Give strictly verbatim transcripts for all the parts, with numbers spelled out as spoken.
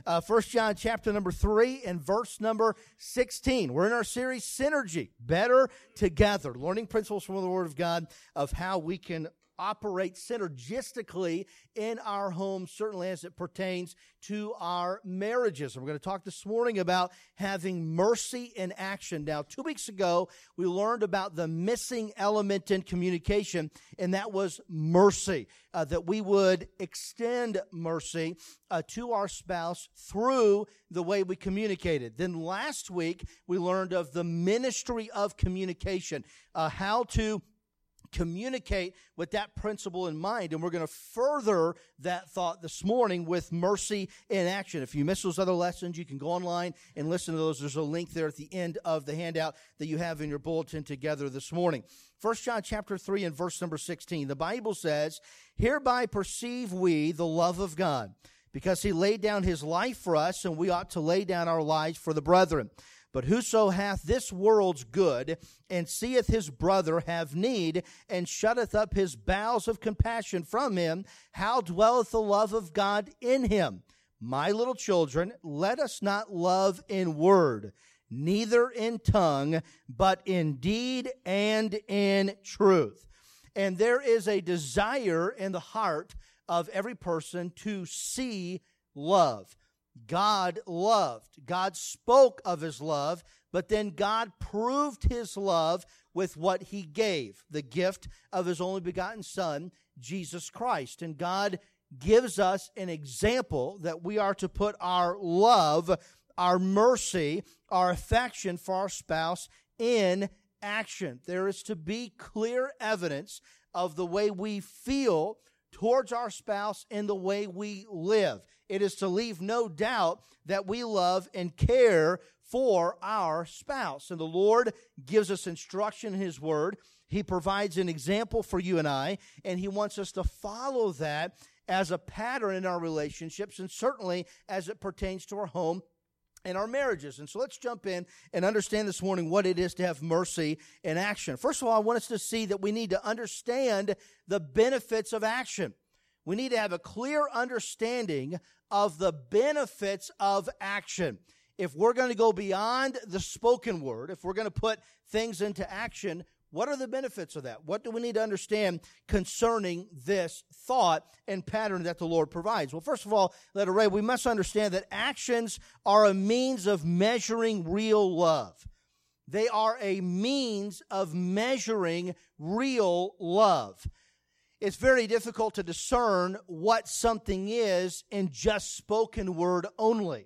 uh, First John chapter number three and verse number sixteen. We're in our series, Synergy, Better Together, learning principles from the Word of God of how we can operate synergistically in our home, certainly as it pertains to our marriages. And we're going to talk this morning about having mercy in action. Now, two weeks ago, we learned about the missing element in communication, and that was mercy, uh, that we would extend mercy uh, to our spouse through the way we communicated. Then last week, we learned of the ministry of communication, uh, how to communicate with that principle in mind. And we're going to further that thought this morning with mercy in action. If you missed those other lessons, you can go online and listen to those. There's a link there at the end of the handout that you have in your bulletin together this morning. First John chapter three and verse number sixteen. The Bible says, "Hereby perceive we the love of God, because he laid down his life for us, and we ought to lay down our lives for the brethren. But whoso hath this world's good, and seeth his brother have need, and shutteth up his bowels of compassion from him, how dwelleth the love of God in him? My little children, let us not love in word, neither in tongue, but in deed and in truth." And there is a desire in the heart of every person to see love. God loved. God spoke of his love, but then God proved his love with what he gave, the gift of his only begotten Son, Jesus Christ. And God gives us an example that we are to put our love, our mercy, our affection for our spouse in action. There is to be clear evidence of the way we feel towards our spouse and the way we live. It is to leave no doubt that we love and care for our spouse. And the Lord gives us instruction in his word. He provides an example for you and I, and he wants us to follow that as a pattern in our relationships, and certainly as it pertains to our home and our marriages. And so let's jump in and understand this morning what it is to have mercy in action. First of all, I want us to see that we need to understand the benefits of action. We need to have a clear understanding of the benefits of action. If we're going to go beyond the spoken word, if we're going to put things into action, what are the benefits of that? What do we need to understand concerning this thought and pattern that the Lord provides? Well, first of all, letter A, we must understand that actions are a means of measuring real love. They are a means of measuring real love. It's very difficult to discern what something is in just spoken word only.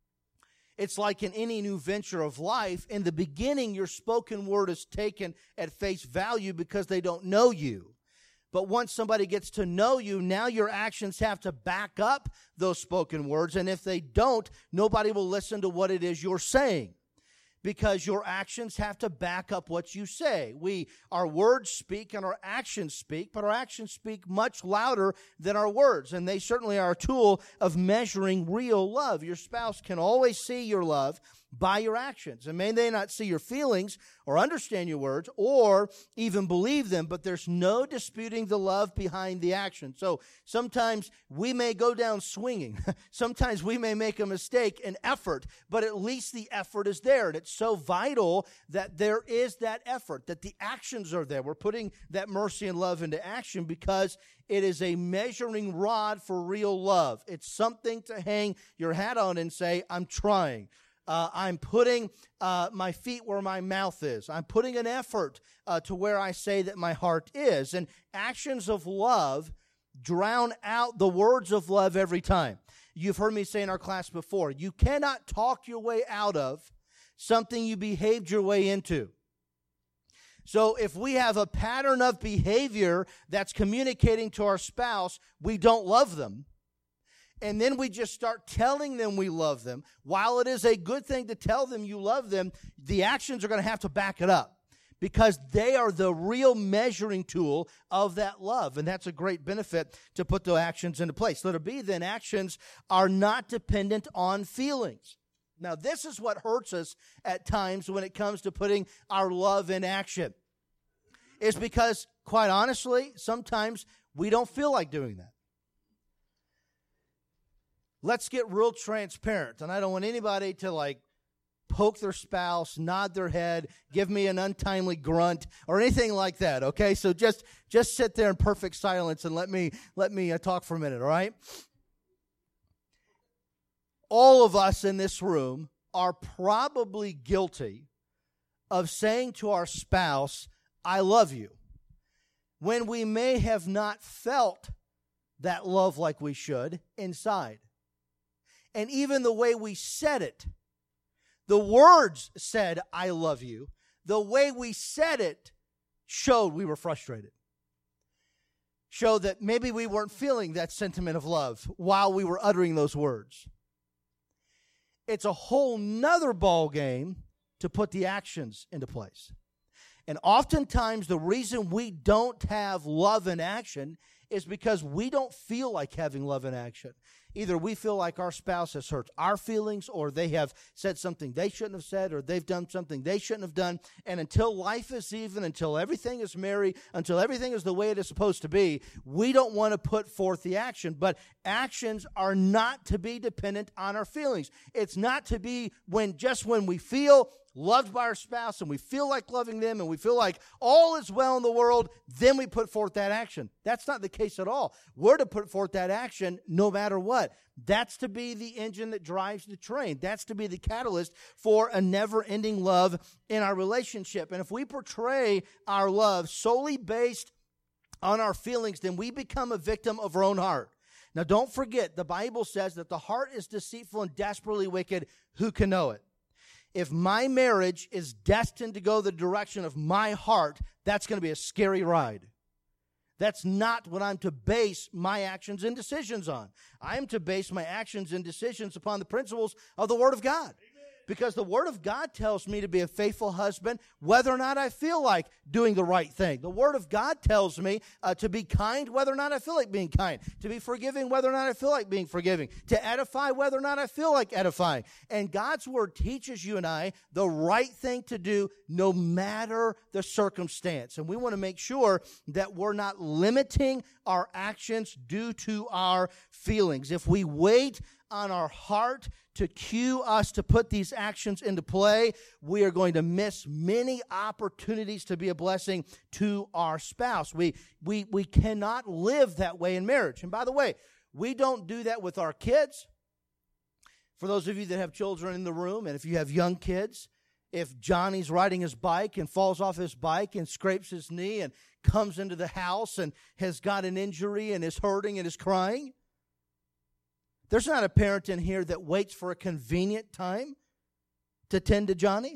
It's like in any new venture of life. In the beginning, your spoken word is taken at face value because they don't know you. But once somebody gets to know you, now your actions have to back up those spoken words. And if they don't, nobody will listen to what it is you're saying, because your actions have to back up what you say. We, our words speak and our actions speak, but our actions speak much louder than our words, and they certainly are a tool of measuring real love. Your spouse can always see your love by your actions, and may they not see your feelings or understand your words or even believe them, but there's no disputing the love behind the action. So sometimes we may go down swinging. Sometimes we may make a mistake, an effort, but at least the effort is there. And it's so vital that there is that effort, that the actions are there. We're putting that mercy and love into action because it is a measuring rod for real love. It's something to hang your hat on and say, I'm trying. Uh, I'm putting uh, my feet where my mouth is. I'm putting an effort uh, to where I say that my heart is. And actions of love drown out the words of love every time. You've heard me say in our class before, you cannot talk your way out of something you behaved your way into. So if we have a pattern of behavior that's communicating to our spouse we don't love them, and then we just start telling them we love them, while it is a good thing to tell them you love them, the actions are going to have to back it up, because they are the real measuring tool of that love. And that's a great benefit to put the actions into place. Let it be then, actions are not dependent on feelings. Now, this is what hurts us at times when it comes to putting our love in action. It's because, quite honestly, sometimes we don't feel like doing that. let's get real transparent. And I don't want anybody to like poke their spouse, nod their head, give me an untimely grunt, or anything like that, okay? So just just sit there in perfect silence and let me let me uh, talk for a minute, all right? All of us in this room are probably guilty of saying to our spouse, I love you, when we may have not felt that love like we should inside. And even the way we said it, the words said, I love you. The way we said it showed we were frustrated. Showed that maybe we weren't feeling that sentiment of love while we were uttering those words. It's a whole nother ball game to put the actions into place. And oftentimes the reason we don't have love in action is because we don't feel like having love in action. Either we feel like our spouse has hurt our feelings, or they have said something they shouldn't have said, or they've done something they shouldn't have done. And until life is even, until everything is merry, until everything is the way it is supposed to be, we don't want to put forth the action. But actions are not to be dependent on our feelings. It's not to be when just when we feel loved by our spouse and we feel like loving them and we feel like all is well in the world, then we put forth that action. That's not the case at all. We're to put forth that action no matter what. That's to be the engine that drives the train. That's to be the catalyst for a never-ending love in our relationship. And if we portray our love solely based on our feelings, then we become a victim of our own heart. Now, don't forget, the Bible says that the heart is deceitful and desperately wicked. Who can know it? If my marriage is destined to go the direction of my heart, that's going to be a scary ride. That's not what I'm to base my actions and decisions on. I am to base my actions and decisions upon the principles of the Word of God. Because the Word of God tells me to be a faithful husband whether or not I feel like doing the right thing. The Word of God tells me uh, to be kind whether or not I feel like being kind. To be forgiving whether or not I feel like being forgiving. To edify whether or not I feel like edifying. And God's Word teaches you and I the right thing to do no matter the circumstance. And we want to make sure that we're not limiting our actions due to our feelings. If we wait on our heart to cue us to put these actions into play, we are going to miss many opportunities to be a blessing to our spouse. We, we, we cannot live that way in marriage. And by the way, we don't do that with our kids. For those of you that have children in the room, and if you have young kids, if Johnny's riding his bike and falls off his bike and scrapes his knee and comes into the house and has got an injury and is hurting and is crying, there's not a parent in here that waits for a convenient time to tend to Johnny.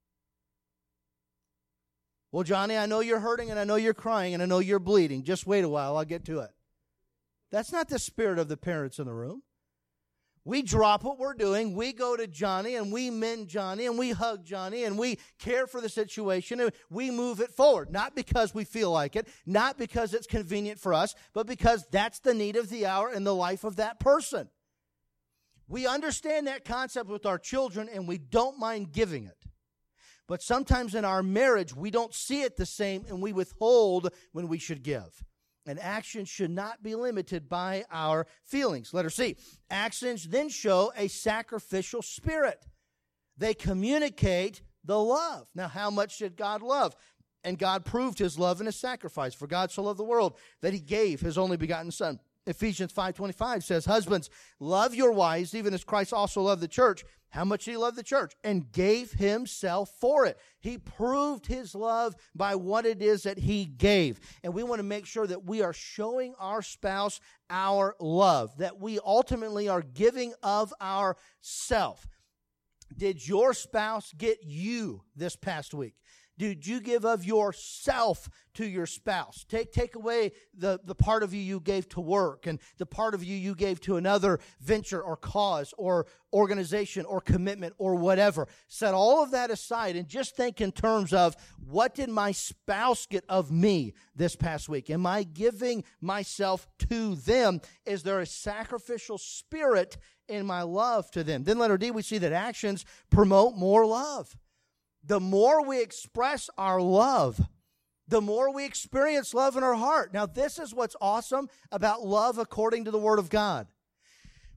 Well, Johnny, I know you're hurting and I know you're crying and I know you're bleeding. Just wait a while, I'll get to it. That's not the spirit of the parents in the room. We drop what we're doing, we go to Johnny and we mend Johnny and we hug Johnny and we care for the situation and we move it forward. Not because we feel like it, not because it's convenient for us, but because that's the need of the hour in the life of that person. We understand that concept with our children and we don't mind giving it. But sometimes in our marriage, we don't see it the same and we withhold when we should give. And actions should not be limited by our feelings. Letter C. Actions then show a sacrificial spirit. They communicate the love. Now, how much did God love? And God proved his love in his sacrifice. For God so loved the world that he gave his only begotten Son. Ephesians five twenty-five says, husbands, love your wives, even as Christ also loved the church. How much did he love the church? And gave himself for it. He proved his love by what it is that he gave. And we want to make sure that we are showing our spouse our love, that we ultimately are giving of ourself. Did your spouse get you this past week? Did you give of yourself to your spouse? Take take away the, the part of you you gave to work and the part of you you gave to another venture or cause or organization or commitment or whatever. Set all of that aside and just think in terms of, what did my spouse get of me this past week? Am I giving myself to them? Is there a sacrificial spirit in my love to them? Then letter D, we see that actions promote more love. The more we express our love, the more we experience love in our heart. Now, this is what's awesome about love according to the Word of God.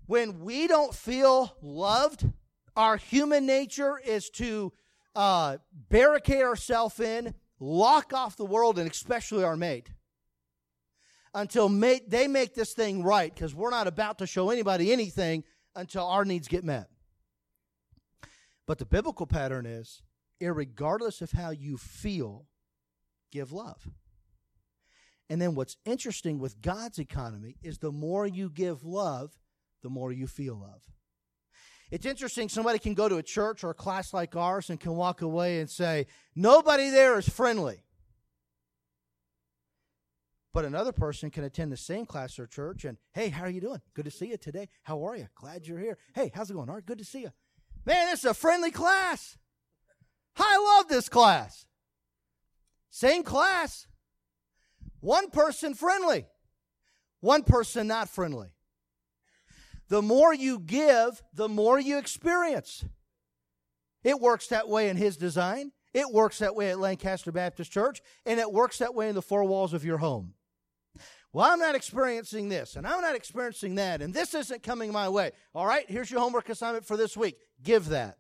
When we don't feel loved, our human nature is to uh, barricade ourselves in, lock off the world, and especially our mate, until mate, they make this thing right, because we're not about to show anybody anything until our needs get met. But the biblical pattern is, irregardless of how you feel, give love. And then what's interesting with God's economy is the more you give love, the more you feel love. It's interesting, somebody can go to a church or a class like ours and can walk away and say, nobody there is friendly. But another person can attend the same class or church and, hey, how are you doing? Good to see you today. How are you? Glad you're here. Hey, how's it going? All right, good to see you. Man, this is a friendly class. I love this class. Same class. One person friendly. One person not friendly. The more you give, the more you experience. It works that way in His design. It works that way at Lancaster Baptist Church. And it works that way in the four walls of your home. Well, I'm not experiencing this, and I'm not experiencing that, and this isn't coming my way. All right, here's your homework assignment for this week. Give that.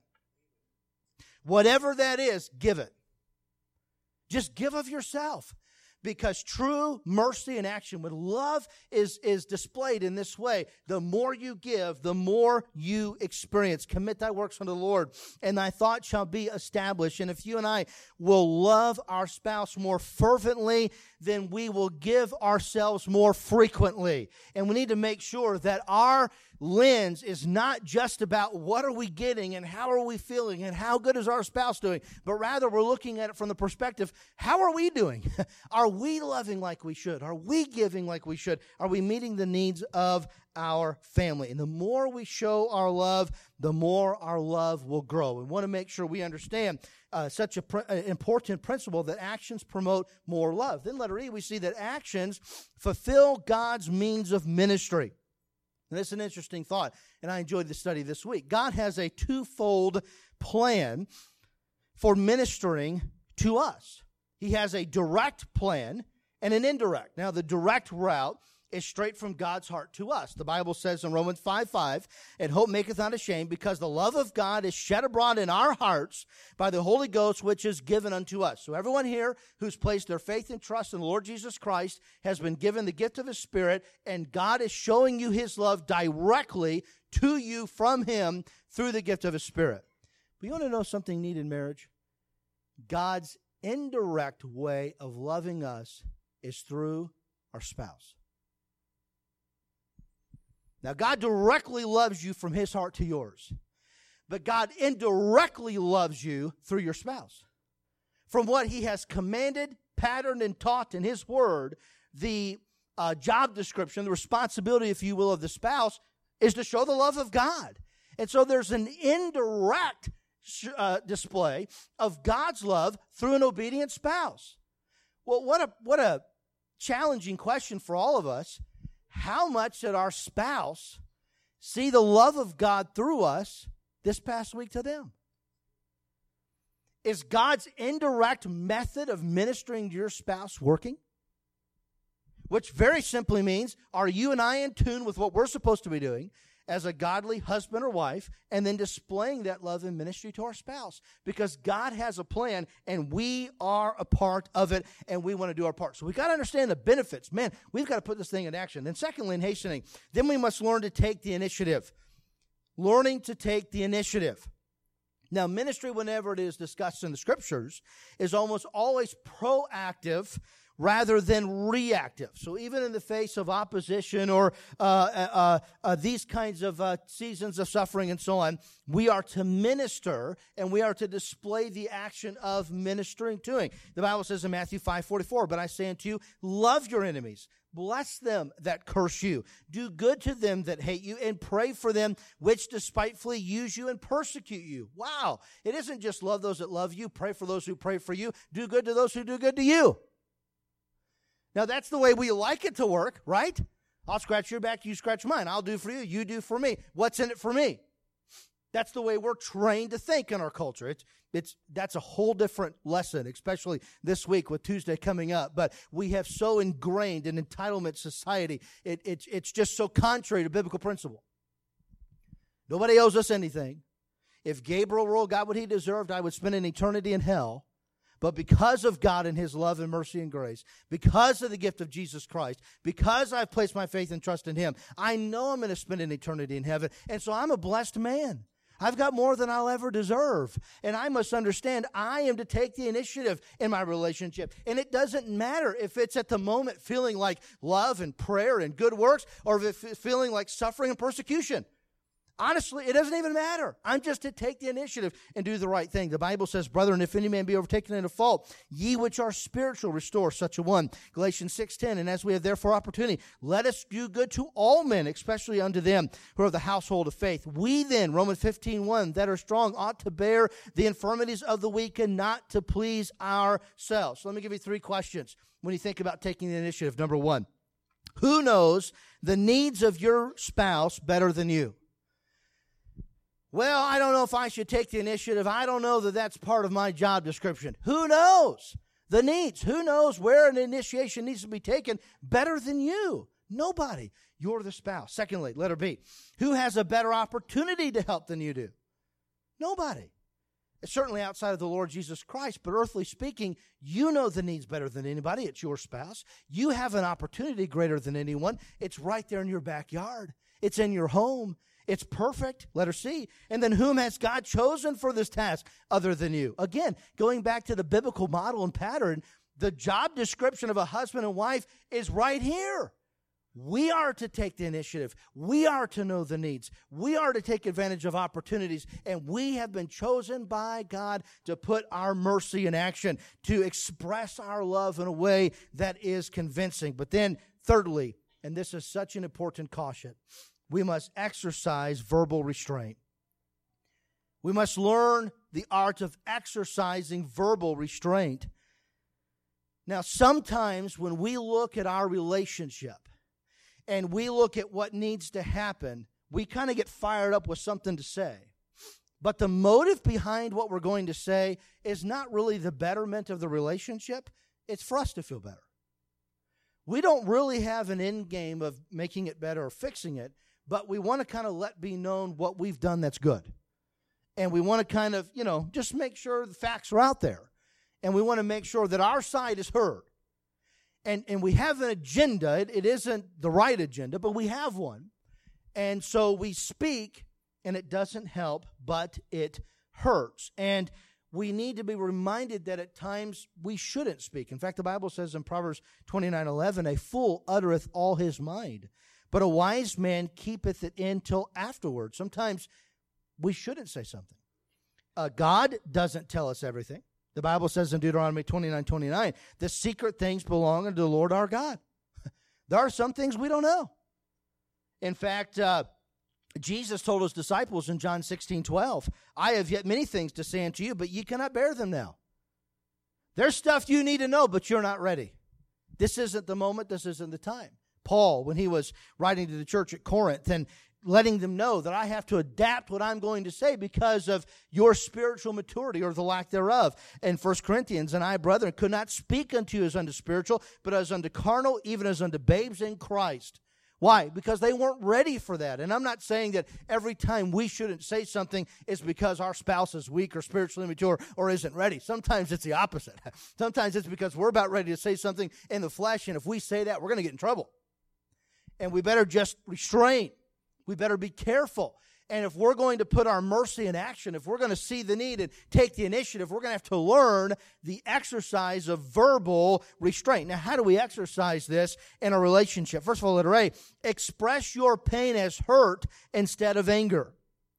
Whatever that is, give it. Just give of yourself. Because true mercy in action, when love is, is displayed in this way, the more you give, the more you experience. Commit thy works unto the Lord, and thy thoughts shall be established. And if you and I will love our spouse more fervently, then we will give ourselves more frequently. And we need to make sure that our lens is not just about what are we getting and how are we feeling and how good is our spouse doing, but rather we're looking at it from the perspective, how are we doing? Are we loving like we should? Are we giving like we should? Are we meeting the needs of our family? And the more we show our love, the more our love will grow. We want to make sure we understand uh, such an pr- important principle that actions promote more love. Then letter E, we see that actions fulfill God's means of ministry. And this is an interesting thought, and I enjoyed the study this week. God has a twofold plan for ministering to us. He has a direct plan and an indirect. Now, the direct route is straight from God's heart to us. The Bible says in Romans five five, and hope maketh not ashamed, because the love of God is shed abroad in our hearts by the Holy Ghost, which is given unto us. So everyone here who's placed their faith and trust in the Lord Jesus Christ has been given the gift of His Spirit, and God is showing you His love directly to you from Him through the gift of His Spirit. But you want to know something neat in marriage? God's indirect way of loving us is through our spouse. Now, God directly loves you from His heart to yours. But God indirectly loves you through your spouse. From what He has commanded, patterned, and taught in His Word, the uh, job description, the responsibility, if you will, of the spouse is to show the love of God. And so there's an indirect uh, display of God's love through an obedient spouse. Well, what a, what a challenging question for all of us. How much did our spouse see the love of God through us this past week to them? Is God's indirect method of ministering to your spouse working? Which very simply means, are you and I in tune with what we're supposed to be doing as a godly husband or wife, and then displaying that love and ministry to our spouse? Because God has a plan, and we are a part of it, and we want to do our part. So we've got to understand the benefits. Man, we've got to put this thing in action. Then secondly, in hastening, then we must learn to take the initiative. Learning to take the initiative. Now, ministry, whenever it is discussed in the Scriptures, is almost always proactive rather than reactive. So even in the face of opposition or uh, uh, uh, these kinds of uh, seasons of suffering and so on, we are to minister, and we are to display the action of ministering to him. The Bible says in Matthew five forty-four, but I say unto you, love your enemies. Bless them that curse you. Do good to them that hate you, and pray for them which despitefully use you and persecute you. Wow. It isn't just love those that love you, pray for those who pray for you, do good to those who do good to you. Now, that's the way we like it to work, right? I'll scratch your back, you scratch mine. I'll do for you, you do for me. What's in it for me? That's the way we're trained to think in our culture. It's, it's, that's a whole different lesson, especially this week with Tuesday coming up. But we have so ingrained an entitlement society. It, it's, it's just so contrary to biblical principle. Nobody owes us anything. If Gabriel got what he deserved, I would spend an eternity in hell. But because of God and His love and mercy and grace, because of the gift of Jesus Christ, because I've placed my faith and trust in Him, I know I'm going to spend an eternity in heaven. And so I'm a blessed man. I've got more than I'll ever deserve. And I must understand I am to take the initiative in my relationship. And it doesn't matter if it's at the moment feeling like love and prayer and good works, or if it's feeling like suffering and persecution. Honestly, it doesn't even matter. I'm just to take the initiative and do the right thing. The Bible says, brethren, if any man be overtaken in a fault, ye which are spiritual, restore such a one. Galatians six ten, and as we have therefore opportunity, let us do good to all men, especially unto them who are of the household of faith. We then, Romans fifteen one, that are strong ought to bear the infirmities of the weak and not to please ourselves. So let me give you three questions when you think about taking the initiative. Number one, who knows the needs of your spouse better than you? Well, I don't know if I should take the initiative. I don't know that that's part of my job description. Who knows the needs? Who knows where an initiation needs to be taken better than you? Nobody. You're the spouse. Secondly, letter B, who has a better opportunity to help than you do? Nobody. It's certainly outside of the Lord Jesus Christ, but earthly speaking, you know the needs better than anybody. It's your spouse. You have an opportunity greater than anyone. It's right there in your backyard. It's in your home. It's perfect, letter C. And then whom has God chosen for this task other than you? Again, going back to the biblical model and pattern, the job description of a husband and wife is right here. We are to take the initiative. We are to know the needs. We are to take advantage of opportunities. And we have been chosen by God to put our mercy in action, to express our love in a way that is convincing. But then, thirdly, and this is such an important caution, we must exercise verbal restraint. We must learn the art of exercising verbal restraint. Now, sometimes when we look at our relationship and we look at what needs to happen, we kind of get fired up with something to say. But the motive behind what we're going to say is not really the betterment of the relationship. It's for us to feel better. We don't really have an end game of making it better or fixing it. But we want to kind of let be known what we've done that's good. And we want to kind of, you know, just make sure the facts are out there. And we want to make sure that our side is heard. And and we have an agenda. It, it isn't the right agenda, but we have one. And so we speak, and it doesn't help, but it hurts. And we need to be reminded that at times we shouldn't speak. In fact, the Bible says in Proverbs twenty-nine eleven, a fool uttereth all his mind, but a wise man keepeth it in till afterward. Sometimes we shouldn't say something. Uh, God doesn't tell us everything. The Bible says in Deuteronomy twenty-nine twenty-nine, the secret things belong unto the Lord our God. There are some things we don't know. In fact, uh, Jesus told his disciples in John sixteen twelve, I have yet many things to say unto you, but ye cannot bear them now. There's stuff you need to know, but you're not ready. This isn't the moment. This isn't the time. Paul, when he was writing to the church at Corinth and letting them know that I have to adapt what I'm going to say because of your spiritual maturity or the lack thereof. In First Corinthians, and I, brethren, could not speak unto you as unto spiritual, but as unto carnal, even as unto babes in Christ. Why? Because they weren't ready for that. And I'm not saying that every time we shouldn't say something is because our spouse is weak or spiritually immature or isn't ready. Sometimes it's the opposite. Sometimes it's because we're about ready to say something in the flesh, and if we say that, we're going to get in trouble. And we better just restrain. We better be careful. And if we're going to put our mercy in action, if we're going to see the need and take the initiative, we're going to have to learn the exercise of verbal restraint. Now, how do we exercise this in a relationship? First of all, letter A, express your pain as hurt instead of anger.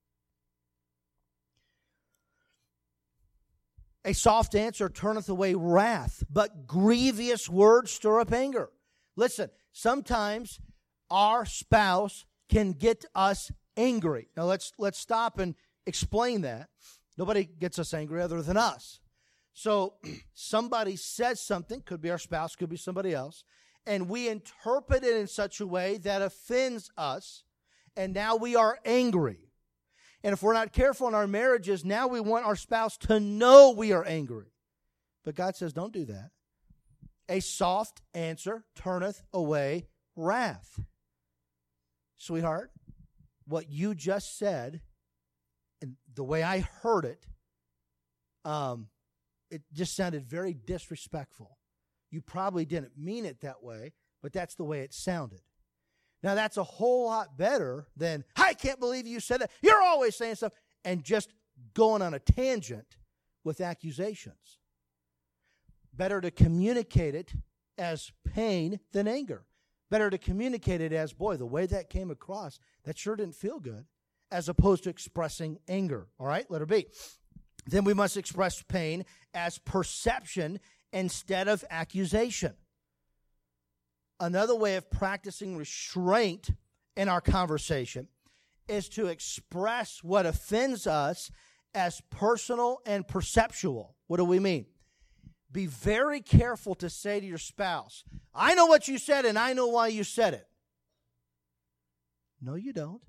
A soft answer turneth away wrath, but grievous words stir up anger. Listen, sometimes our spouse can get us angry. Now let's let's stop and explain that. Nobody gets us angry other than us. So somebody says something, could be our spouse, could be somebody else, and we interpret it in such a way that offends us, and now we are angry. And if we're not careful in our marriages, now we want our spouse to know we are angry. But God says, don't do that. A soft answer turneth away wrath. Sweetheart, what you just said and the way I heard it, um, it just sounded very disrespectful. You probably didn't mean it that way, but that's the way it sounded. Now, that's a whole lot better than, I can't believe you said that. You're always saying stuff, and just going on a tangent with accusations. Better to communicate it as pain than anger. Better to communicate it as, boy, the way that came across, that sure didn't feel good, as opposed to expressing anger. All right, letter B. Then we must express pain as perception instead of accusation. Another way of practicing restraint in our conversation is to express what offends us as personal and perceptual. What do we mean? Be very careful to say to your spouse, I know what you said and I know why you said it. No, you don't.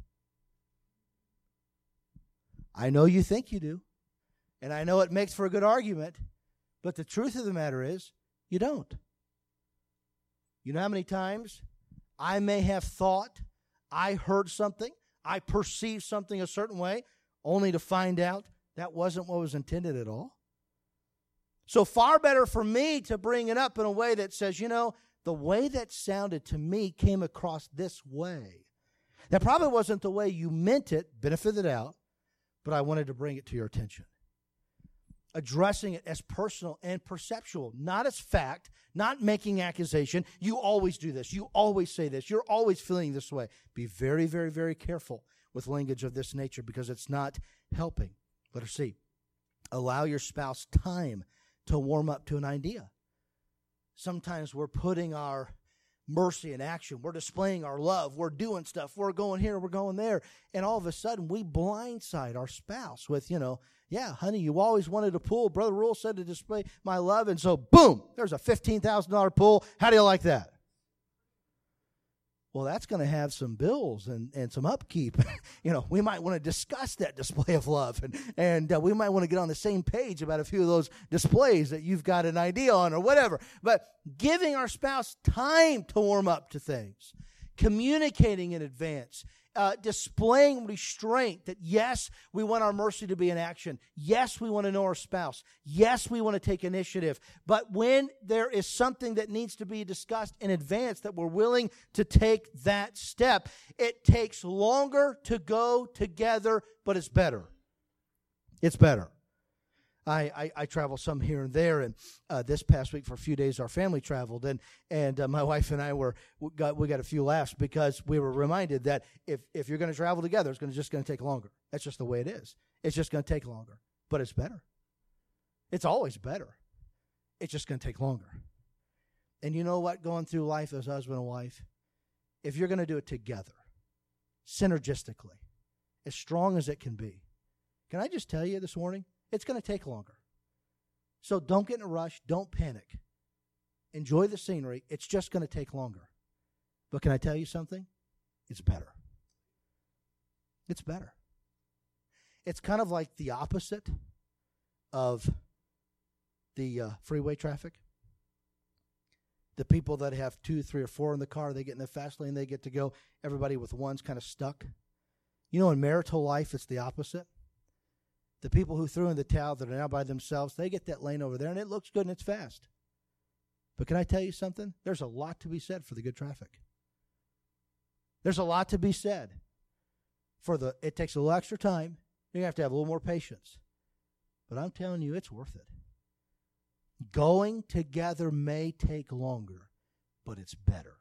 I know you think you do. And I know it makes for a good argument. But the truth of the matter is, you don't. You know how many times I may have thought I heard something, I perceived something a certain way, only to find out that wasn't what was intended at all? So far better for me to bring it up in a way that says, you know, the way that sounded to me came across this way. That probably wasn't the way you meant it, benefit of the doubt, but I wanted to bring it to your attention. Addressing it as personal and perceptual, not as fact, not making accusation. You always do this. You always say this. You're always feeling this way. Be very, very, very careful with language of this nature because it's not helping. Letter C, allow your spouse time to warm up to an idea. Sometimes we're putting our mercy in action. We're displaying our love. We're doing stuff. We're going here. We're going there. And all of a sudden, we blindside our spouse with, you know, yeah, honey, you always wanted a pool. Brother Rule said to display my love. And so, boom, there's a fifteen thousand dollars pool. How do you like that? Well, that's going to have some bills and, and some upkeep. You know, we might want to discuss that display of love. And, and uh, we might want to get on the same page about a few of those displays that you've got an idea on or whatever. But giving our spouse time to warm up to things, communicating in advance, uh, displaying restraint that, yes, we want our mercy to be in action. Yes, we want to know our spouse. Yes, we want to take initiative. But when there is something that needs to be discussed in advance that we're willing to take that step, it takes longer to go together, but it's better. It's better. I, I, I travel some here and there, and uh, this past week for a few days our family traveled, and and uh, my wife and I were we got we got a few laughs because we were reminded that if if you're going to travel together, it's going to just going to take longer. That's just the way it is. It's just going to take longer, but it's better. It's always better. It's just going to take longer. And you know what? Going through life as husband and wife, if you're going to do it together, synergistically, as strong as it can be, can I just tell you this morning? It's going to take longer. So don't get in a rush. Don't panic. Enjoy the scenery. It's just going to take longer. But can I tell you something? It's better. It's better. It's kind of like the opposite of the uh, freeway traffic. The people that have two, three, or four in the car, they get in the fast lane, they get to go. Everybody with one's kind of stuck. You know, in marital life, it's the opposite. The people who threw in the towel that are now by themselves, they get that lane over there, and it looks good and it's fast. But can I tell you something? There's a lot to be said for the good traffic. There's a lot to be said for the, it takes a little extra time. You have to have a little more patience. But I'm telling you, it's worth it. Going together may take longer, but it's better.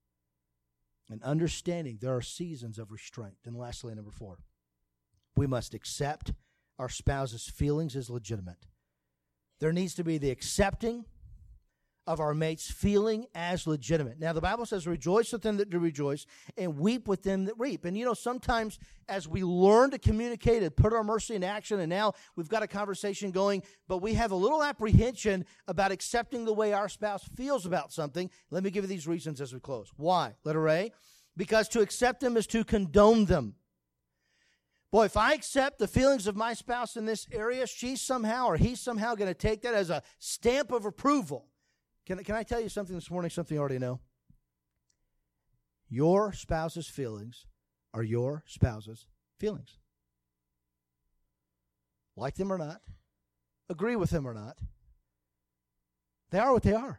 And understanding there are seasons of restraint. And lastly, number four, we must accept our spouse's feelings as legitimate. There needs to be the accepting of our mate's feeling as legitimate. Now, the Bible says, rejoice with them that do rejoice and weep with them that weep. And, you know, sometimes as we learn to communicate and put our mercy in action, and now we've got a conversation going, but we have a little apprehension about accepting the way our spouse feels about something. Let me give you these reasons as we close. Why? Letter A, because to accept them is to condone them. Boy, if I accept the feelings of my spouse in this area, she's somehow or he's somehow going to take that as a stamp of approval. Can, can I tell you something this morning, something you already know? Your spouse's feelings are your spouse's feelings. like them or not, agree with them or not, they are what they are.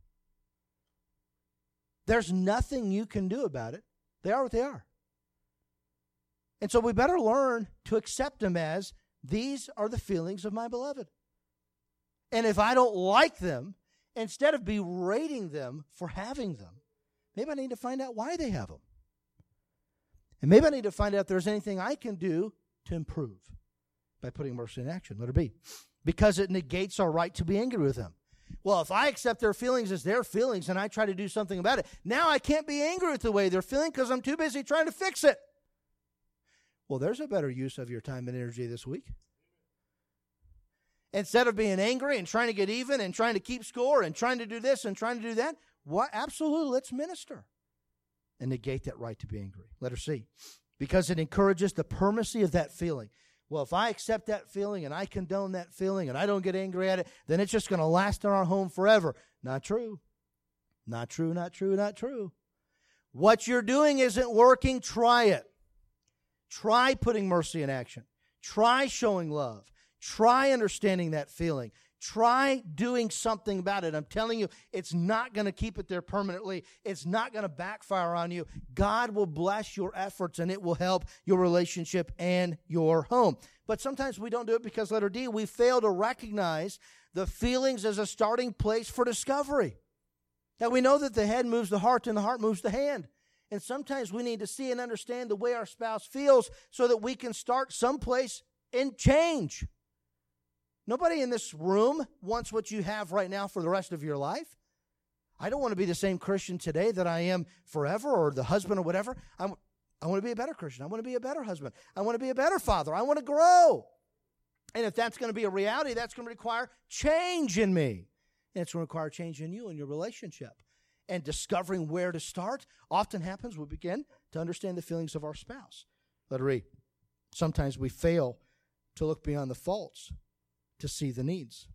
There's nothing you can do about it. They are what they are. And so we better learn to accept them as, these are the feelings of my beloved. And if I don't like them, instead of berating them for having them, maybe I need to find out why they have them. And maybe I need to find out if there's anything I can do to improve by putting mercy in action. Let it be. Because it negates our right to be angry with them. Well, if I accept their feelings as their feelings and I try to do something about it, now I can't be angry with the way they're feeling because I'm too busy trying to fix it. Well, there's a better use of your time and energy this week. Instead of being angry and trying to get even and trying to keep score and trying to do this and trying to do that, what? Absolutely, let's minister and negate that right to be angry. Letter C, because it encourages the permanency of that feeling. Well, if I accept that feeling and I condone that feeling and I don't get angry at it, then it's just going to last in our home forever. Not true. Not true, not true, not true. What you're doing isn't working. Try it. Try putting mercy in action. Try showing love. Try understanding that feeling. Try doing something about it. I'm telling you, it's not going to keep it there permanently. It's not going to backfire on you. God will bless your efforts, and it will help your relationship and your home. But sometimes we don't do it because, letter D, we fail to recognize the feelings as a starting place for discovery. Now, we know that the head moves the heart and the heart moves the hand. And sometimes we need to see and understand the way our spouse feels so that we can start someplace and change. Nobody in this room wants what you have right now for the rest of your life. I don't want to be the same Christian today that I am forever, or the husband or whatever. I'm, I want to be a better Christian. I want to be a better husband. I want to be a better father. I want to grow. And if that's going to be a reality, that's going to require change in me. And it's going to require change in you and your relationship. And discovering where to start often happens we begin to understand the feelings of our spouse. Letter E, sometimes we fail to look beyond the faults to see the needs.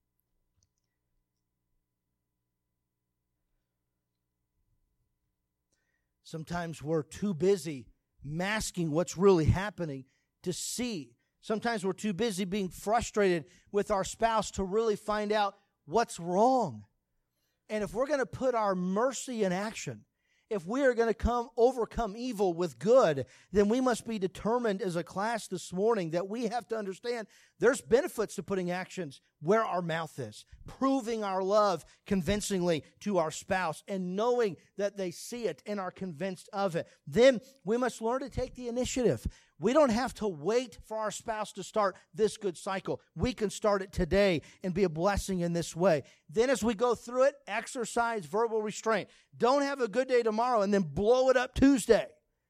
Sometimes we're too busy masking what's really happening to see. Sometimes we're too busy being frustrated with our spouse to really find out what's wrong. And if we're going to put our mercy in action, if we are going to come overcome evil with good, then we must be determined as a class this morning that we have to understand there's benefits to putting actions where our mouth is, proving our love convincingly to our spouse and knowing that they see it and are convinced of it. Then we must learn to take the initiative. We don't have to wait for our spouse to start this good cycle. We can start it today and be a blessing in this way. Then as we go through it, exercise verbal restraint. Don't have a good day tomorrow and then blow it up Tuesday.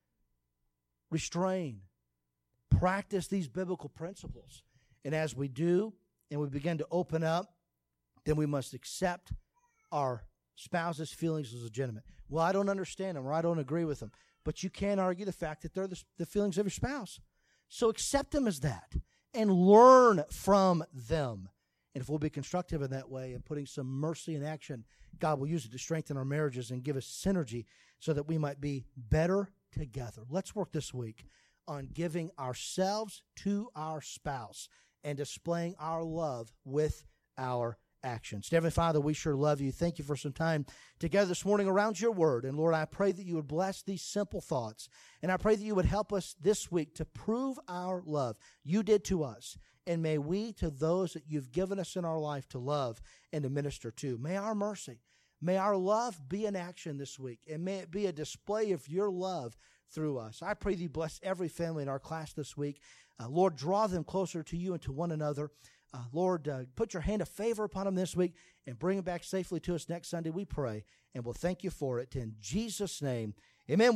Restrain. Practice these biblical principles. And as we do, and we begin to open up, then we must accept our spouse's feelings as legitimate. Well, I don't understand them or I don't agree with them. But you can't argue the fact that they're the, the feelings of your spouse. So accept them as that and learn from them. And if we'll be constructive in that way and putting some mercy in action, God will use it to strengthen our marriages and give us synergy so that we might be better together. Let's work this week on giving ourselves to our spouse and displaying our love with our actions. Heavenly Father, we sure love you. Thank you for some time together this morning around your word. And Lord, I pray that you would bless these simple thoughts. And I pray that you would help us this week to prove our love. You did to us. And may we to those that you've given us in our life to love and to minister to. May our mercy, may our love be in action this week. And may it be a display of your love through us. I pray that you bless every family in our class this week. Uh, Lord, draw them closer to you and to one another. Uh, Lord, uh, put your hand of favor upon them this week and bring them back safely to us next Sunday, we pray. And we'll thank you for it. In Jesus' name, amen.